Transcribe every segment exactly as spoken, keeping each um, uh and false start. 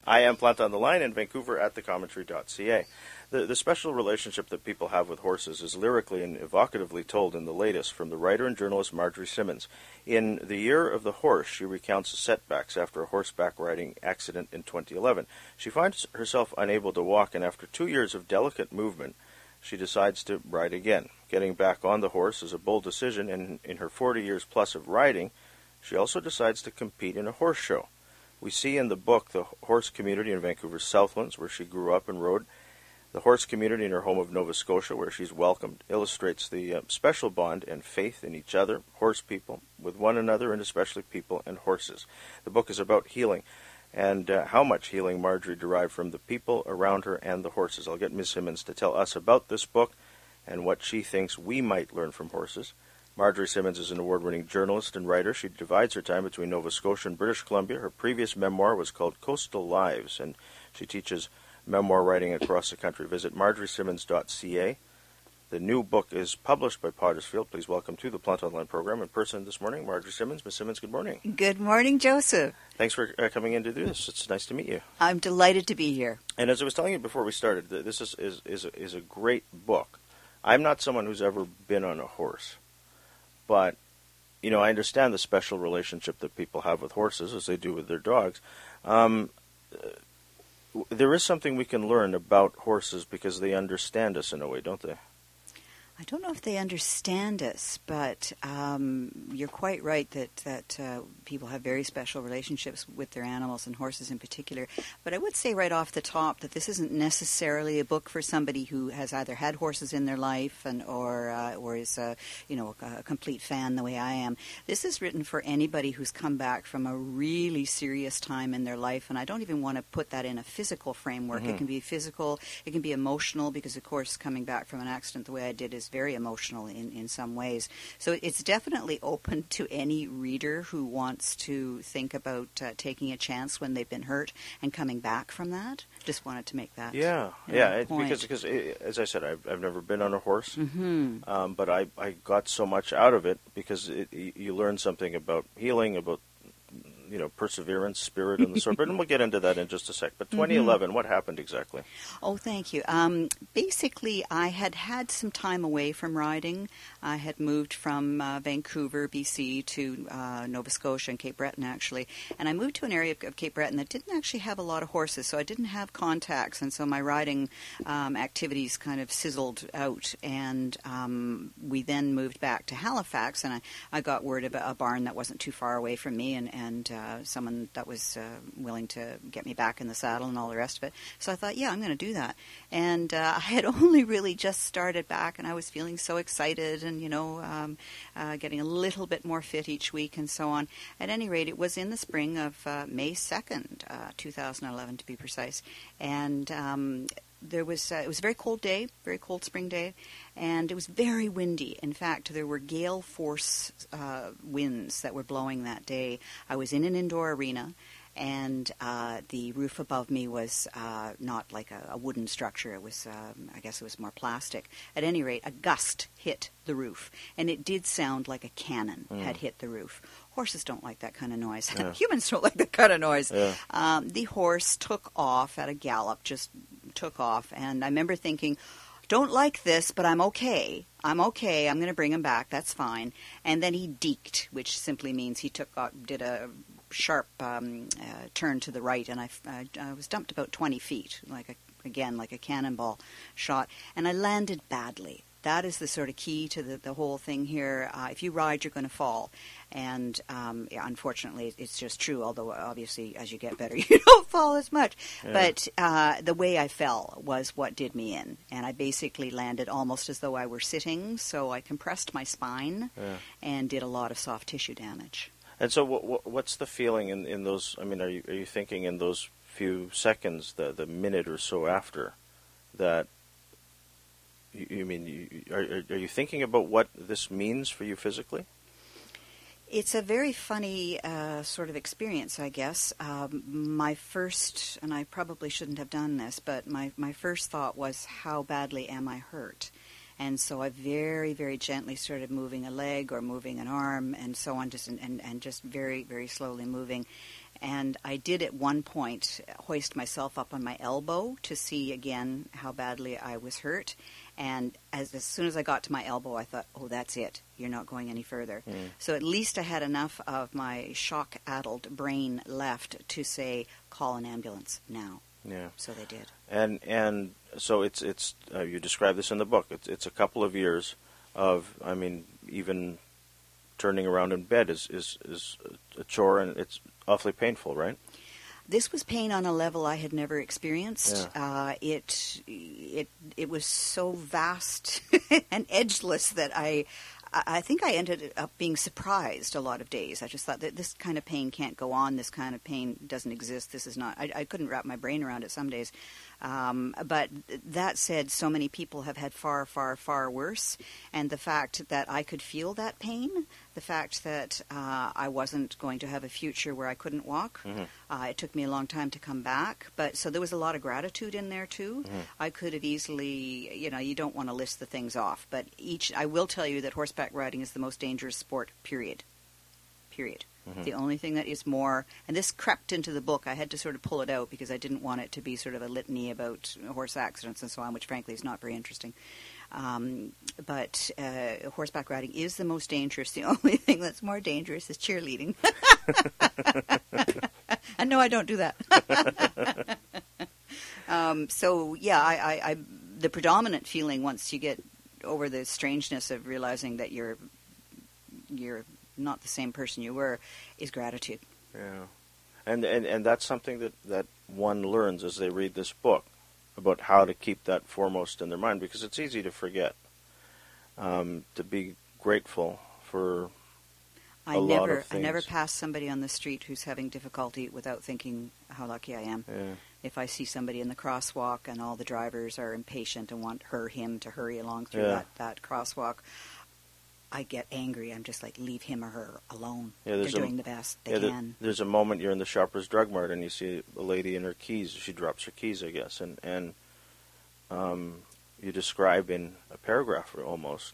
I am Plant on the Line in Vancouver at the commentary dot c a. The, the special relationship that people have with horses is lyrically and evocatively told in the latest from the writer and journalist Marjorie Simmons. In The Year of the Horse, she recounts the setbacks after a horseback riding accident in twenty eleven. She finds herself unable to walk, and after two years of delicate movement, she decides to ride again. Getting back on the horse is a bold decision, and in her forty years plus of riding, she also decides to compete in a horse show. We see in the book the horse community in Vancouver's Southlands, where she grew up and rode. The horse community in her home of Nova Scotia, where she's welcomed, illustrates the uh, special bond and faith in each other, horse people, with one another, and especially people and horses. The book is about healing, and uh, how much healing Marjorie derived from the people around her and the horses. I'll get Miz Simmons to tell us about this book and what she thinks we might learn from horses. Marjorie Simmons is an award-winning journalist and writer. She divides her time between Nova Scotia and British Columbia. Her previous memoir was called Coastal Lives, and she teaches memoir writing across the country. Visit marjorie simmons dot c a. The new book is published by Pottersfield. Please welcome to the Plant Online program in person this morning, Marjorie Simmons. Miz Simmons, good morning. Good morning, Joseph. Thanks for uh, coming in to do this. It's nice to meet you. I'm delighted to be here. And as I was telling you before we started, this is is is a, is a great book. I'm not someone who's ever been on a horse, but you know I understand the special relationship that people have with horses, as they do with their dogs. Um, There is something we can learn about horses because they understand us in a way, don't they? I don't know if they understand us, but um, you're quite right that, that uh, people have very special relationships with their animals, and horses in particular. But I would say right off the top that this isn't necessarily a book for somebody who has either had horses in their life and or uh, or is a, you know, a complete fan the way I am. This is written for anybody who's come back from a really serious time in their life, and I don't even want to put that in a physical framework. Mm-hmm. It can be physical, it can be emotional, because, of course, coming back from an accident the way I did is very emotional in, in some ways. So it's definitely open to any reader who wants to think about uh, taking a chance when they've been hurt and coming back from that. Just wanted to make that Yeah, you know, yeah, it, point. because, because it, as I said, I've, I've never been on a horse, mm-hmm. um, but I, I got so much out of it because it, you learn something about healing, about you know, perseverance, spirit, and the sort. But we'll get into that in just a sec. But twenty eleven, mm-hmm. What happened exactly? Oh, thank you. Um, basically, I had had some time away from riding. I had moved from uh, Vancouver, B C, to uh, Nova Scotia and Cape Breton, actually. And I moved to an area of, of Cape Breton that didn't actually have a lot of horses, so I didn't have contacts. And so my riding um, activities kind of sizzled out. And um, we then moved back to Halifax, and I, I got word of a, a barn that wasn't too far away from me, and, and uh, someone that was uh, willing to get me back in the saddle and all the rest of it. So I thought, yeah, I'm going to do that. And uh, I had only really just started back, and I was feeling so excited and, you know, um, uh, getting a little bit more fit each week and so on. At any rate, it was in the spring of uh, May second, uh, two thousand eleven to be precise. And um, there was uh, it was a very cold day, very cold spring day, and it was very windy. In fact, there were gale force uh, winds that were blowing that day. I was in an indoor arena, and uh, the roof above me was uh, not like a, a wooden structure. It was, um, I guess it was more plastic. At any rate, a gust hit the roof, and it did sound like a cannon mm. had hit the roof. Horses don't like that kind of noise. Yeah. Humans don't like that kind of noise. Yeah. Um, the horse took off at a gallop, just took off, and I remember thinking, don't like this, but I'm okay. I'm okay. I'm going to bring him back. That's fine. And then he deked, which simply means he took uh, did a sharp um, uh, turn to the right, and I, I, I was dumped about twenty feet, like a, again, like a cannonball shot, and I landed badly. That is the sort of key to the, the whole thing here. Uh, if you ride, you're going to fall. And um, yeah, unfortunately, it's just true, although obviously as you get better, you don't fall as much. Yeah. But uh, the way I fell was what did me in. And I basically landed almost as though I were sitting, so I compressed my spine yeah. and did a lot of soft tissue damage. And so what, what, what's the feeling in, in those, I mean, are you, are you thinking in those few seconds, the, the minute or so after, that You, you mean, you, are, are you thinking about what this means for you physically? It's a very funny uh, sort of experience, I guess. Um, my first, and I probably shouldn't have done this, but my, my first thought was, how badly am I hurt? And so I very, very gently started moving a leg or moving an arm and so on, just and, and, and just very, very slowly moving. And I did at one point hoist myself up on my elbow to see again how badly I was hurt. And as, as soon as I got to my elbow, I thought, oh, that's it. You're not going any further. Mm. So at least I had enough of my shock-addled brain left to say, call an ambulance now. Yeah. So they did. And and so it's it's uh, you describe this in the book. It's it's a couple of years of, I mean, even turning around in bed is is, is a chore, and it's awfully painful, right? This was pain on a level I had never experienced. Yeah. Uh, it it it was so vast and edgeless that I I think I ended up being surprised a lot of days. I just thought that this kind of pain can't go on. This kind of pain doesn't exist. This is not. I, I couldn't wrap my brain around it some days. Um, but that said, so many people have had far, far, far worse. And the fact that I could feel that pain, the fact that uh, I wasn't going to have a future where I couldn't walk, mm-hmm. uh, it took me a long time to come back. But so there was a lot of gratitude in there too. Mm-hmm. I could have easily, you know, you don't want to list the things off, but each, I will tell you that horseback riding is the most dangerous sport, period. Period. Mm-hmm. The only thing that is more, and this crept into the book, I had to sort of pull it out because I didn't want it to be sort of a litany about horse accidents and so on, which frankly is not very interesting. Um, but uh, horseback riding is the most dangerous. The only thing that's more dangerous is cheerleading. And no, I don't do that. um, so, yeah, I, I, I, the predominant feeling once you get over the strangeness of realizing that you're you're not the same person you were, is gratitude. Yeah. And, and and that's something that, that one learns as they read this book, about how to keep that foremost in their mind, because it's easy to forget. Um, to be grateful for I a never, lot of things. I never pass somebody on the street who's having difficulty without thinking how lucky I am. Yeah. If I see somebody in the crosswalk and all the drivers are impatient and want her, him to hurry along through yeah. that, that crosswalk, I get angry. I'm just like, leave him or her alone. Yeah, They're a, doing the best they yeah, can. There, there's a moment you're in the Shoppers Drug Mart and you see a lady in her keys. She drops her keys, I guess, and and um, you describe in a paragraph almost.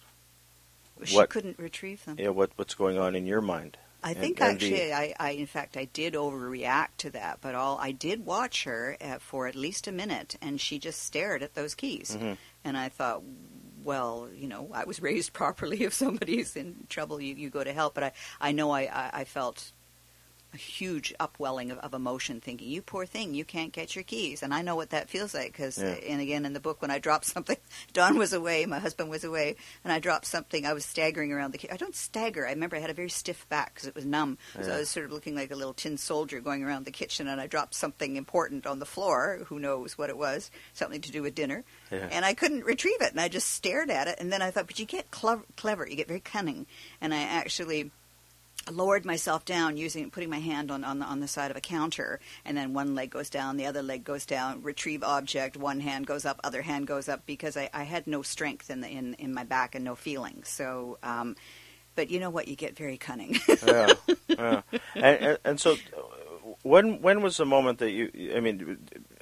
She what, couldn't retrieve them. Yeah, what what's going on in your mind? I and, think and actually, the, I, I in fact, I did overreact to that. But all I did watch her uh, for at least a minute, and she just stared at those keys, mm-hmm. and I thought, well, you know, I was raised properly. If somebody's in trouble, you, you go to help. But I, I know I, I, I felt a huge upwelling of, of emotion thinking, you poor thing, you can't get your keys. And I know what that feels like because, yeah. and again, in the book, when I dropped something, Don was away, my husband was away, and I dropped something, I was staggering around the kitchen. I don't stagger. I remember I had a very stiff back because it was numb. Yeah. So I was sort of looking like a little tin soldier going around the kitchen, and I dropped something important on the floor. Who knows what it was? Something to do with dinner. Yeah. And I couldn't retrieve it, and I just stared at it. And then I thought, but you get clever, clever. You get very cunning. And I actually lowered myself down using putting my hand on, on the on the side of a counter, and then one leg goes down, the other leg goes down, retrieve object, one hand goes up, other hand goes up, because I, I had no strength in the in, in my back and no feeling. So um, but you know what, you get very cunning. yeah, yeah. And, and, and so when when was the moment that you, I mean,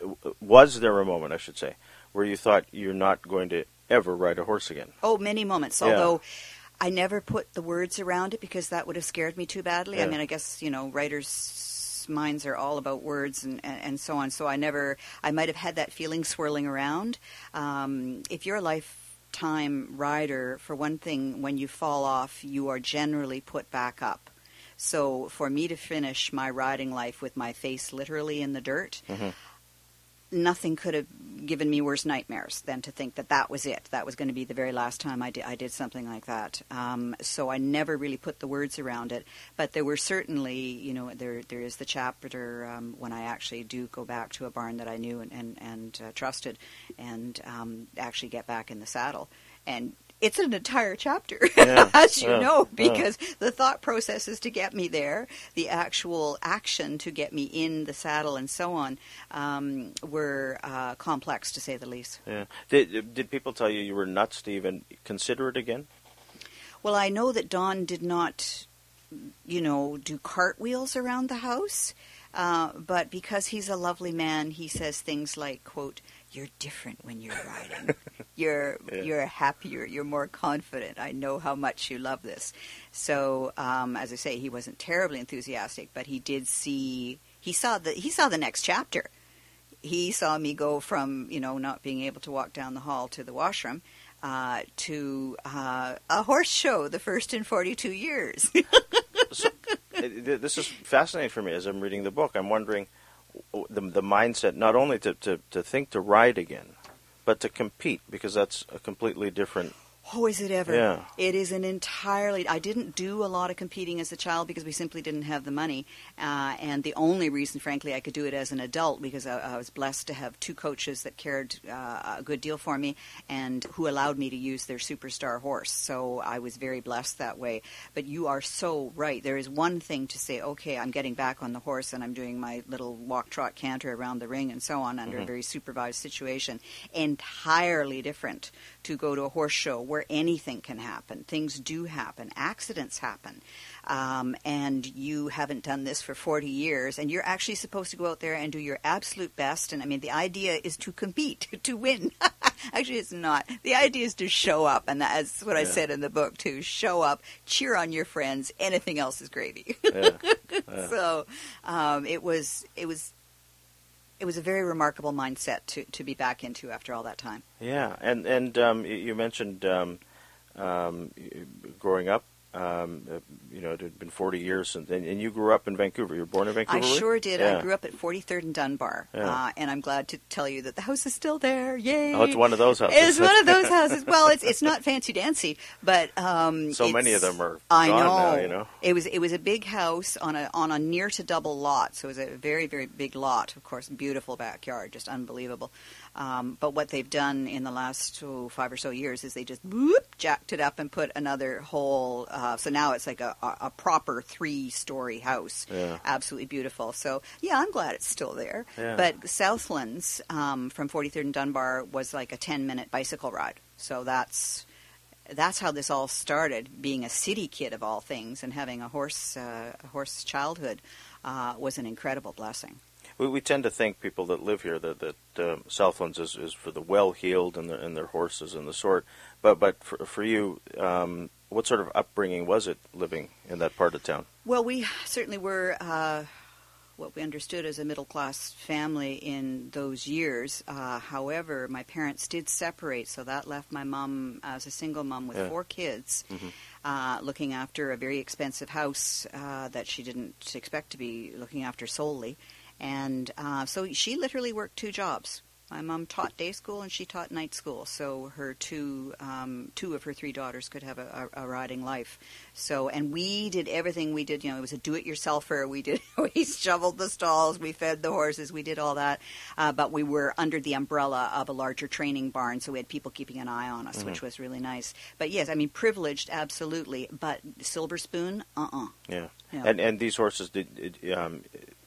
was there a moment, I should say, where you thought you're not going to ever ride a horse again? Oh, many moments, yeah. although I never put the words around it because that would have scared me too badly. Yeah. I mean, I guess, you know, writers' minds are all about words and, and, and so on. So I never, I might have had that feeling swirling around. Um, if you're a lifetime rider, for one thing, when you fall off, you are generally put back up. So for me to finish my riding life with my face literally in the dirt, mm-hmm. nothing could have given me worse nightmares than to think that that was it. That was going to be the very last time I did, I did something like that. Um, so I never really put the words around it. But there were certainly, you know, there there is the chapter um, when I actually do go back to a barn that I knew and, and, and uh, trusted and um, actually get back in the saddle. And it's an entire chapter, yeah, as you yeah, know, because yeah. the thought processes to get me there, the actual action to get me in the saddle and so on, um, were uh, complex, to say the least. Yeah. Did, did people tell you you were nuts to even consider it again? Well, I know that Don did not, you know, do cartwheels around the house, uh, but because he's a lovely man, he says things like, quote, "You're different when you're riding. You're yeah. you're happier. You're more confident. I know how much you love this." So, um, as I say, he wasn't terribly enthusiastic, but he did see he saw the he saw the next chapter. He saw me go from, you know, not being able to walk down the hall to the washroom uh, to uh, a horse show, the first in forty-two years. So, this is fascinating for me as I'm reading the book. I'm wondering the, the mindset, not only to, to, to think to ride again, but to compete, because that's a completely different... Oh, is it ever? Yeah. It is an entirely... I didn't do a lot of competing as a child because we simply didn't have the money. Uh, and the only reason, frankly, I could do it as an adult, because I, I was blessed to have two coaches that cared uh, a good deal for me and who allowed me to use their superstar horse. So I was very blessed that way. But you are so right. There is one thing to say, okay, I'm getting back on the horse and I'm doing my little walk, trot, canter around the ring and so on under mm-hmm. a very supervised situation. Entirely different to go to a horse show where anything can happen. Things do happen. Accidents happen. Um, and you haven't done this for forty years, and you're actually supposed to go out there and do your absolute best. And, I mean, the idea is to compete, to win. Actually, it's not. The idea is to show up, and that's what yeah. I said in the book, too. Show up, cheer on your friends. Anything else is gravy. Yeah. Yeah. So um, it was it was... It was a very remarkable mindset to, to be back into after all that time. Yeah, and and um, you mentioned um, um, growing up. Um, you know, it had been forty years since, and, and you grew up in Vancouver. You were born in Vancouver? I sure did. Yeah. I grew up at forty-third and Dunbar, yeah. uh, and I'm glad to tell you that the house is still there. Yay! Oh, it's one of those houses. It's one of those houses. Well, it's it's not fancy-dancy, but um, so many of them are I gone know. now, you know. It was it was a big house on a on a near to double lot, so it was a very very big lot. Of course, beautiful backyard, just unbelievable. Um, but what they've done in the last oh, five or so years is they just whoop, jacked it up and put another whole. Uh, so now it's like a, a, a proper three-story house. Yeah. Absolutely beautiful. So yeah, I'm glad it's still there. Yeah. But Southlands um, from forty-third and Dunbar was like a ten-minute bicycle ride. So that's that's how this all started. Being a city kid of all things and having a horse uh, a horse childhood uh, was an incredible blessing. We, we tend to think, people that live here, that, that um, Southlands is, is for the well-heeled and, the, and their horses and the sort. But but for, for you, um, what sort of upbringing was it living in that part of town? Well, we certainly were uh, what we understood as a middle-class family in those years. Uh, however, my parents did separate, so that left my mom as a single mom with yeah. four kids, mm-hmm. uh, looking after a very expensive house uh, that she didn't expect to be looking after solely. And uh, so she literally worked two jobs. My mom taught day school and she taught night school, so her two um, two of her three daughters could have a, a, a riding life. So, and we did everything we did. You know, it was a do-it-yourselfer. We did. We shoveled the stalls. We fed the horses. We did all that. Uh, but we were under the umbrella of a larger training barn, so we had people keeping an eye on us, mm-hmm. which was really nice. But yes, I mean, privileged, absolutely. But silver spoon, uh-uh. Yeah. No. And and these horses did. It, um,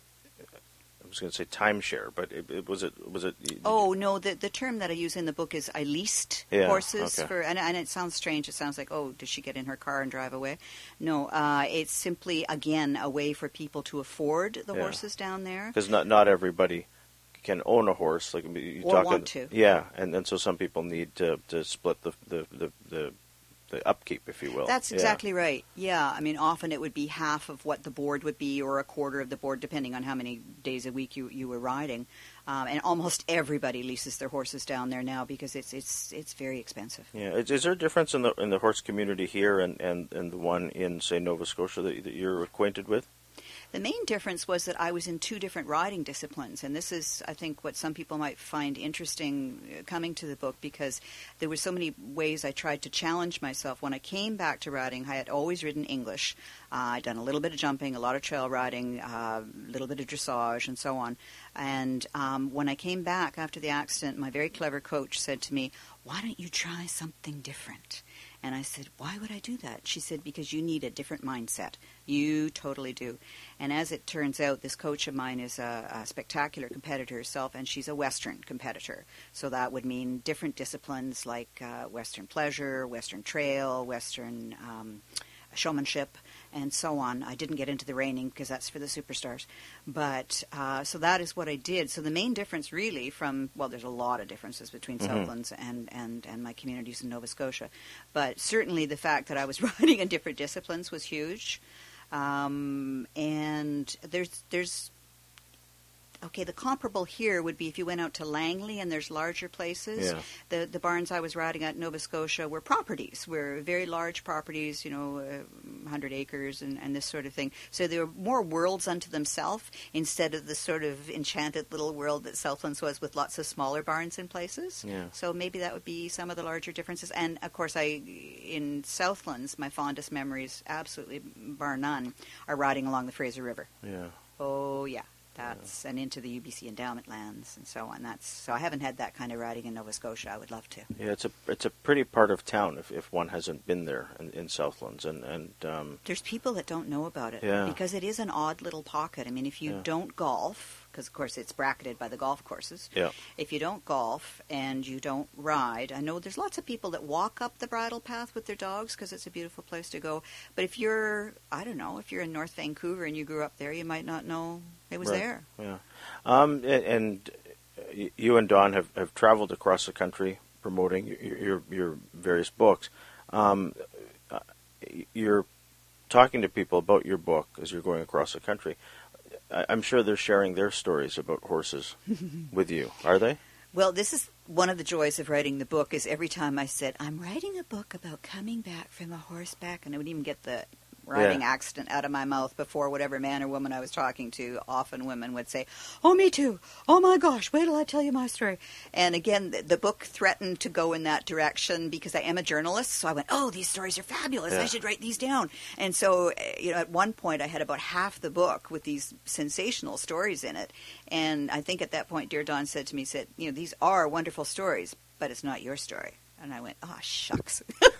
I was going to say timeshare, but it, it was it was it. Oh no, the the term that I use in the book is I leased yeah, horses okay. for, and, and it sounds strange. It sounds like, oh, does she get in her car and drive away? No, uh, it's simply again a way for people to afford the yeah. horses down there. Because not not everybody can own a horse, like you or talk want to. Yeah, and and so some people need to to split the the the. the The upkeep, if you will. That's exactly yeah. right. Yeah, I mean, often it would be half of what the board would be, or a quarter of the board, depending on how many days a week you you were riding. Um, and almost everybody leases their horses down there now because it's it's it's very expensive. Yeah, is, is there a difference in the in the horse community here and, and, and the one in, say, Nova Scotia that, that you're acquainted with? The main difference was that I was in two different riding disciplines, and this is, I think, what some people might find interesting coming to the book, because there were so many ways I tried to challenge myself. When I came back to riding, I had always ridden English. Uh, I'd done a little bit of jumping, a lot of trail riding, a uh, little bit of dressage, and so on. And um, when I came back after the accident, my very clever coach said to me, "Why don't you try something different?" And I said, "Why would I do that?" She said, "Because you need a different mindset. You totally do." And as it turns out, this coach of mine is a, a spectacular competitor herself, and she's a Western competitor. So that would mean different disciplines like uh, Western pleasure, Western trail, Western um, showmanship, and so on. I didn't get into the reining because that's for the superstars. But uh, so that is what I did. So the main difference really from, well, there's a lot of differences between mm-hmm. Southlands and, and, and my communities in Nova Scotia. But certainly the fact that I was riding in different disciplines was huge. Um, and there's there's okay, the comparable here would be if you went out to Langley and there's larger places. Yeah. The the barns I was riding at in Nova Scotia were properties, were very large properties, you know, uh, one hundred acres and, and this sort of thing. So they were more worlds unto themselves instead of the sort of enchanted little world that Southlands was with lots of smaller barns in places. Yeah. So maybe that would be some of the larger differences. And, of course, I in Southlands, my fondest memories, absolutely bar none, are riding along the Fraser River. Yeah. Oh, yeah. That's and into the U B C endowment lands and so on. That's so I haven't had that kind of riding in Nova Scotia. I would love to. Yeah, it's a it's a pretty part of town if, if one hasn't been there in, in Southlands, and and um, there's people that don't know about it yeah. because it is an odd little pocket. I mean, if you yeah. don't golf, because of course it's bracketed by the golf courses. Yeah. If you don't golf and you don't ride, I know there's lots of people that walk up the bridle path with their dogs because it's a beautiful place to go. But if you're, I don't know, if you're in North Vancouver and you grew up there, you might not know it was right. there. Yeah. Um, and, and you and Dawn have, have traveled across the country promoting your your, your various books. Um, you're talking to people about your book as you're going across the country. I'm sure they're sharing their stories about horses with you. Are they? Well, this is one of the joys of writing the book is every time I said, I'm writing a book about coming back from a horseback, and I wouldn't even get the riding yeah. accident out of my mouth before whatever man or woman I was talking to. Often women would say, oh, me too. Oh, my gosh, wait till I tell you my story. And again, the, the book threatened to go in that direction because I am a journalist. So I went, oh, these stories are fabulous. Yeah. I should write these down. And so, you know, at one point I had about half the book with these sensational stories in it. And I think at that point, dear Dawn said to me, said, you know, these are wonderful stories, but it's not your story. And I went, oh, shucks.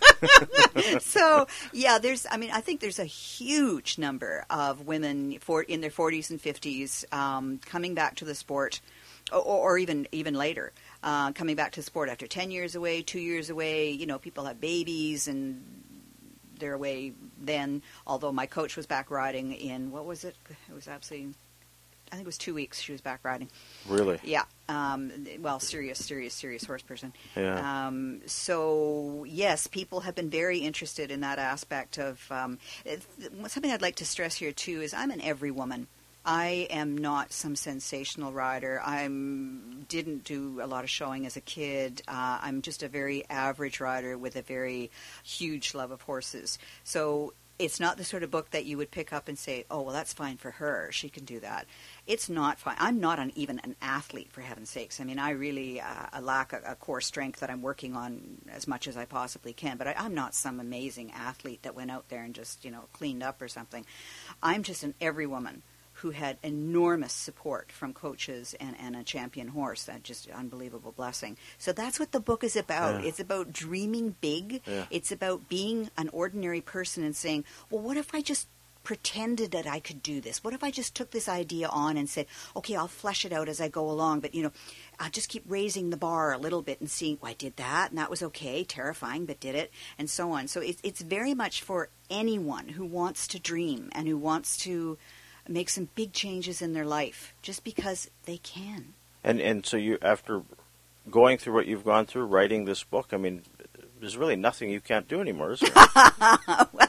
So, yeah, there's, I mean, I think there's a huge number of women for in their forties and fifties um, coming back to the sport, or, or even even later, uh, coming back to the sport after ten years away, two years away. You know, people have babies and they're away then, although my coach was back riding in, what was it? It was absolutely... I think it was two weeks she was back riding. Really? Yeah. Um, well, serious, serious, serious horse person. Yeah. Um, so, yes, people have been very interested in that aspect of... Um, it, something I'd like to stress here, too, is I'm an every woman. I am not some sensational rider. I didn't do a lot of showing as a kid. Uh, I'm just a very average rider with a very huge love of horses. So... it's not the sort of book that you would pick up and say, oh, well, that's fine for her. She can do that. It's not fine. I'm not an, even an athlete, for heaven's sakes. I mean, I really uh, I lack a, a core strength that I'm working on as much as I possibly can. But I, I'm not some amazing athlete that went out there and just, you know, cleaned up or something. I'm just an every woman who had enormous support from coaches and, and a champion horse. That just unbelievable blessing. So that's what the book is about. Yeah. It's about dreaming big. Yeah. It's about being an ordinary person and saying, well, what if I just pretended that I could do this? What if I just took this idea on and said, okay, I'll flesh it out as I go along, but, you know, I'll just keep raising the bar a little bit and seeing, well, I did that, and that was okay, terrifying, but did it, and so on. So it's, it's very much for anyone who wants to dream and who wants to make some big changes in their life just because they can. And and so you, after going through what you've gone through, writing this book, I mean, there's really nothing you can't do anymore, is there? Well,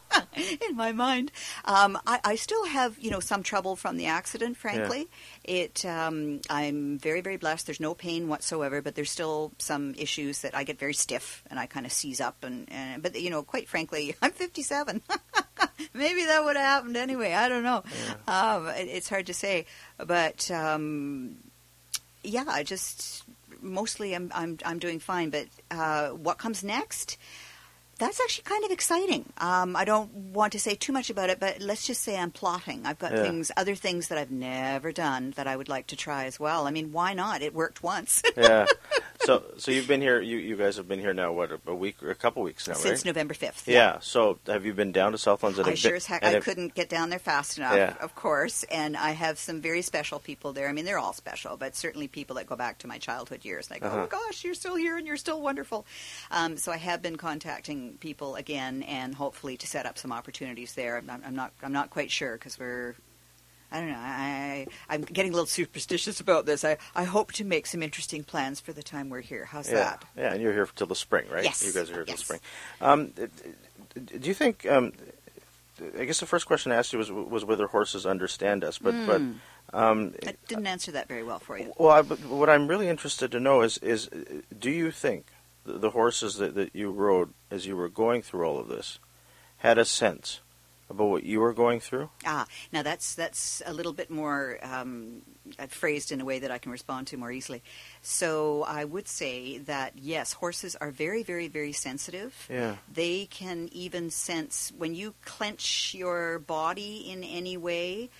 in my mind, um, I, I still have, you know, some trouble from the accident. Frankly, yeah. it. Um, I'm very, very blessed. There's no pain whatsoever, but there's still some issues that I get very stiff and I kind of seize up. And, and but you know, quite frankly, I'm fifty-seven. Maybe that would have happened anyway. I don't know. Yeah. Um, it, it's hard to say, but um, yeah, I just mostly I'm I'm I'm doing fine. But uh, what comes next? That's actually kind of exciting. Um, I don't want to say too much about it, but let's just say I'm plotting. I've got yeah. things, other things that I've never done that I would like to try as well. I mean, why not? It worked once. yeah. So, so you've been here. You, you guys have been here now. What, a week or a couple weeks now, Since right? Since November fifth. Yeah. yeah. So, have you been down to Southlands? I sure as heck. I have, couldn't get down there fast enough, yeah. of course. And I have some very special people there. I mean, they're all special, but certainly people that go back to my childhood years. Like, uh-huh. oh gosh, you're still here and you're still wonderful. Um, so I have been contacting people again. And hopefully to set up some opportunities there. I'm, I'm not. I'm not quite sure because we're. I don't know. I, I'm getting a little superstitious about this. I, I hope to make some interesting plans for the time we're here. How's yeah. that? Yeah, and you're here till the spring, right? Yes. You guys are here till yes. the spring. Um, do you think? Um, I guess the first question I asked you was was whether horses understand us, but mm. but Um, I didn't answer that very well for you. Well, I, but what I'm really interested to know is, is do you think the, the horses that, that you rode as you were going through all of this had a sense about what you were going through? Ah, now that's that's a little bit more um, phrased in a way that I can respond to more easily. So I would say that, yes, horses are very, very, very sensitive. Yeah. They can even sense when you clench your body in any way.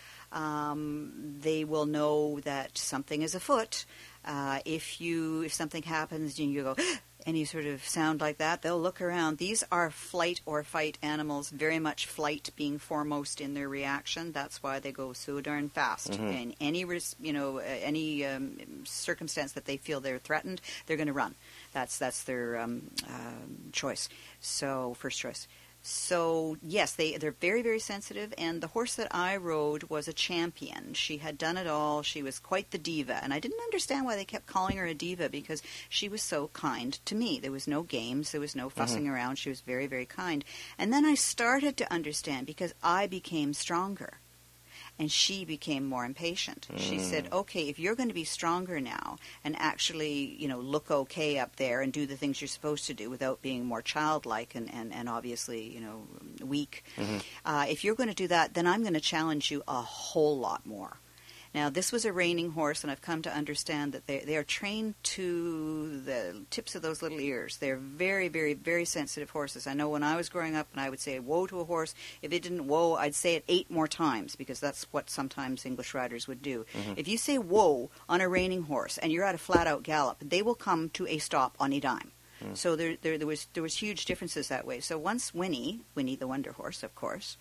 Um, they will know that something is afoot. Uh, if you if something happens and you go any sort of sound like that, they'll look around. These are flight or fight animals, very much flight being foremost in their reaction. That's why they go so darn fast. Mm-hmm. In any ris- you know uh, any um, circumstance that they feel they're threatened, they're going to run. That's that's their um, uh, choice. So first choice. So, yes, they, they're very, very sensitive, and the horse that I rode was a champion. She had done it all. She was quite the diva, and I didn't understand why they kept calling her a diva, because she was so kind to me. There was no games. There was no fussing mm-hmm. around. She was very, very kind. And then I started to understand, because I became stronger. And she became more impatient. Mm. She said, okay, if you're going to be stronger now and actually, you know, look okay up there and do the things you're supposed to do without being more childlike and, and, and obviously, you know, weak, mm-hmm. uh, if you're going to do that, then I'm going to challenge you a whole lot more. Now, this was a reining horse, and I've come to understand that they, they are trained to the tips of those little ears. They're very, very, very sensitive horses. I know when I was growing up and I would say whoa to a horse, if it didn't whoa, I'd say it eight more times, because that's what sometimes English riders would do. Mm-hmm. If you say whoa on a reining horse and you're at a flat-out gallop, they will come to a stop on a dime. Mm. So there, there, there was there was huge differences that way. So once Winnie, Winnie the Wonder Horse, of course,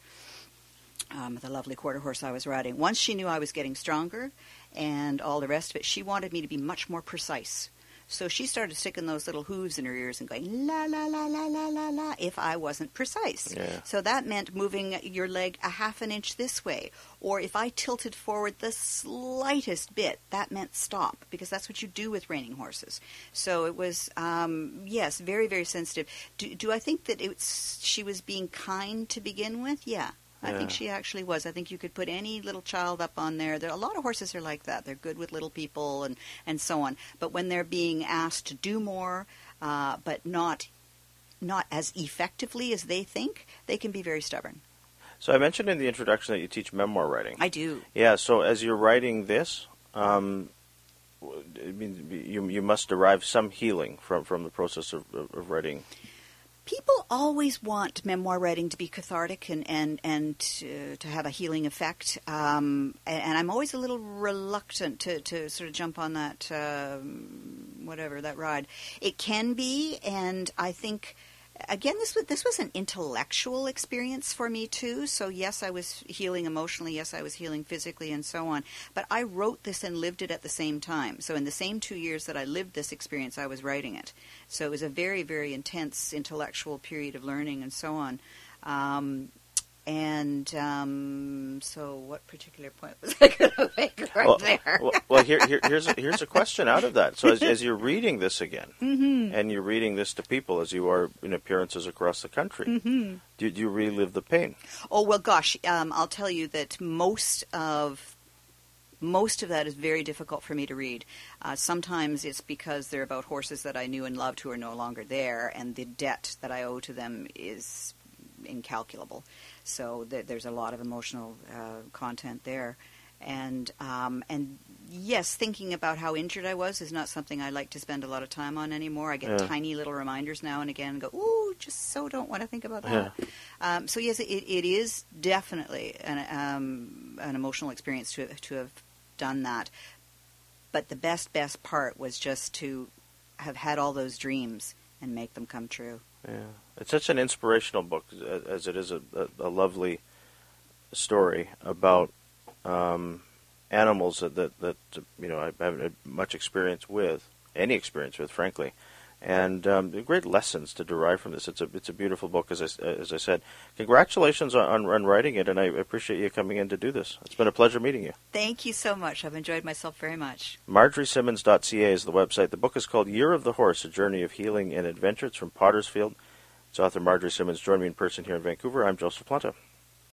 Um, the lovely quarter horse I was riding. Once she knew I was getting stronger and all the rest of it, she wanted me to be much more precise. So she started sticking those little hooves in her ears and going, la, la, la, la, la, la, la, if I wasn't precise. Yeah. So that meant moving your leg a half an inch this way. Or if I tilted forward the slightest bit, that meant stop, because that's what you do with reining horses. So it was, um, yes, very, very sensitive. Do, do I think that it's, she was being kind to begin with? Yeah. I Yeah. think she actually was. I think you could put any little child up on there. There a lot of horses are like that. They're good with little people and, and so on. But when they're being asked to do more, uh, but not not as effectively as they think, they can be very stubborn. So I mentioned in the introduction that you teach memoir writing. I do. Yeah. So as you're writing this, um, I mean, you you must derive some healing from, from the process of, of, of writing. People always want memoir writing to be cathartic and, and, and to, to have a healing effect. Um, and, and I'm always a little reluctant to, to sort of jump on that, um, whatever, that ride. It can be, and I think, again, this was, this was an intellectual experience for me, too. So, yes, I was healing emotionally. Yes, I was healing physically and so on. But I wrote this and lived it at the same time. So in the same two years that I lived this experience, I was writing it. So it was a very, very intense intellectual period of learning and so on. Um, and um, so what particular point was I going to make right well, there? well, well here, here, here's, a, here's a question out of that. So as, as you're reading this again, mm-hmm. and you're reading this to people as you are in appearances across the country, mm-hmm. do, do you relive the pain? Oh, well, gosh, um, I'll tell you that most of Most of that is very difficult for me to read. Uh, sometimes it's because they're about horses that I knew and loved who are no longer there, and the debt that I owe to them is incalculable. So th- there's a lot of emotional uh, content there. And um, and yes, thinking about how injured I was is not something I like to spend a lot of time on anymore. I get yeah. tiny little reminders now and again and go, ooh, just so don't want to think about that. Yeah. Um, so yes, it, it is definitely an, um, an emotional experience to to have done that. But the best, best part was just to have had all those dreams and make them come true. Yeah. It's such an inspirational book, as it is a, a, a lovely story about um, animals that, that, that, you know, I haven't had much experience with, any experience with, frankly. And um, great lessons to derive from this. It's a it's a beautiful book, as I, as I said. Congratulations on, on, on writing it, and I appreciate you coming in to do this. It's been a pleasure meeting you. Thank you so much. I've enjoyed myself very much. Marjorie Simmons dot C A is the website. The book is called Year of the Horse, A Journey of Healing and Adventure. It's from Pottersfield. Its author, Marjorie Simmons, joined me in person here in Vancouver. I'm Joseph Planta.